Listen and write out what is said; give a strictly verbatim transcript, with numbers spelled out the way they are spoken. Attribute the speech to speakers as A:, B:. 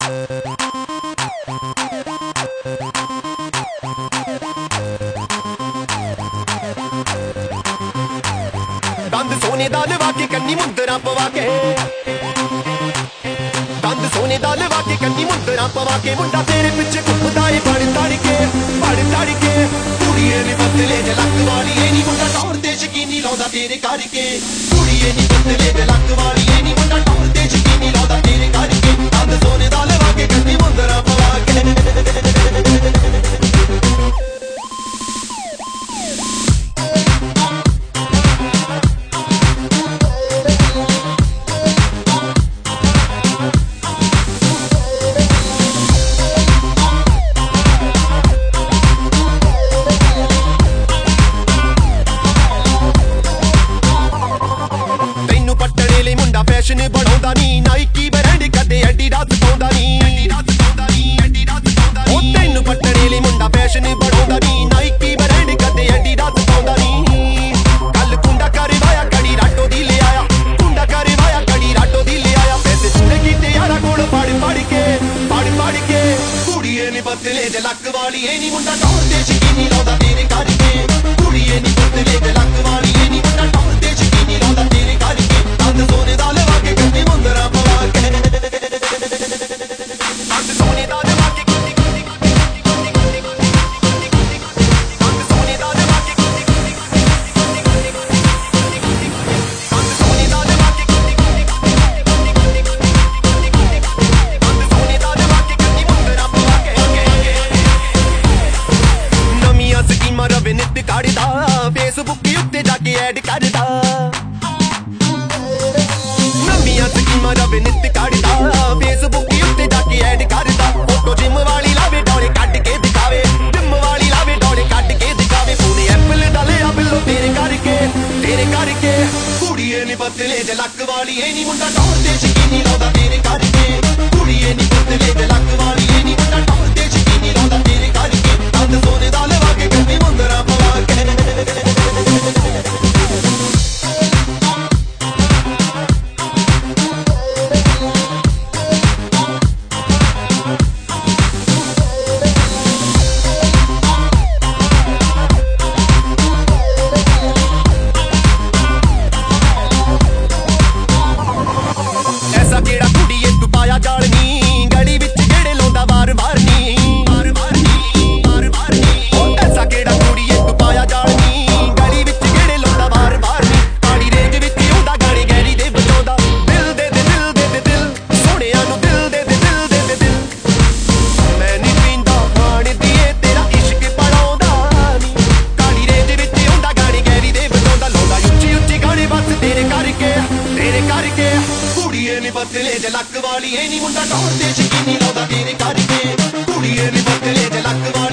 A: दंद सोने दा लवा के कन्नी मुंदरा पवा के दंद सोने दा लवा के कन्नी मुंदरा पवा के मुंडा तेरे पिछे घुमदा ए बड़ तड़ के बड़ तड़ के कुड़िए नी बदले जे लक वाली ए नी मुंडा टौर ते यकीनी लाउंदा तेरे करके कुड़िए नी बदले जे लक वाली ए नी मुंडा टौर ते यकीनी लाउंदा तेरे करके दंद सोने दा लवा के कन्नी मुंदरा पवा के फैशन बढ़ाउंदा नी नाइकी ब्रांड कदे एडिडास पाउंदा नी ओ तैनू पट्टणे लई मुंडा फैशन बढ़ाउंदा नी नाइकी ब्रांड कदे एडिडास पाउंदा नी कल कुंडा करवाया कड़ी राटो दी ले आया कुंडा करवाया कड़ी राटो दी ले आया पैसे पूरे कीते यारा कोल पड़ पड़ के पड़ पड़ के कुड़िए नी बदले जे लक वाली ए नी मुंडा टौर ते यकीनी लाउंदा तेरे करके कुड़िए नी बदले जे लक वाली ए नी मुंडा टौर ते यकीनी लाउंदा तेरे करके दंद सोने दा लवा के कन्नी मुंदरा पवा के दंद सोने दा लवा के दंद सोने दा लवा के दंद सोने दा लवा के दंद सोने दा लवा के कन्नी मुंदरा पवा के नवीं स्कीमां रवे नित काढ़दा फेसबुक उत्ते जाके ऐड करदा स्कीमां रवे नित काढ़दा फेसबुक उत्ते जाके ऐड करदा फोटो जिम वाली लावे डोरे कट के दिखावे जिम वाली लावे डोरे कट के दिखावे फोन एप्पल दा लिया बिल्लो तेरे करके तेरे करके कुड़िए नी बदले जे लक वाली ए नी मुंडा टौर ते यकीनी लाउंदा तेरे करके कुड़िए नी बदले जे लक वाली ए नी मुंडा टौर ते यकीनी लाउंदा तेरे करके दंद सोने दा लवा के कन्नी मुंदरा पवा के बदले जे लक वाली ए नी मुंडा टौर ते यकीनी लाउंदा तेरे करके कुड़िए नी बदले जे लक वाली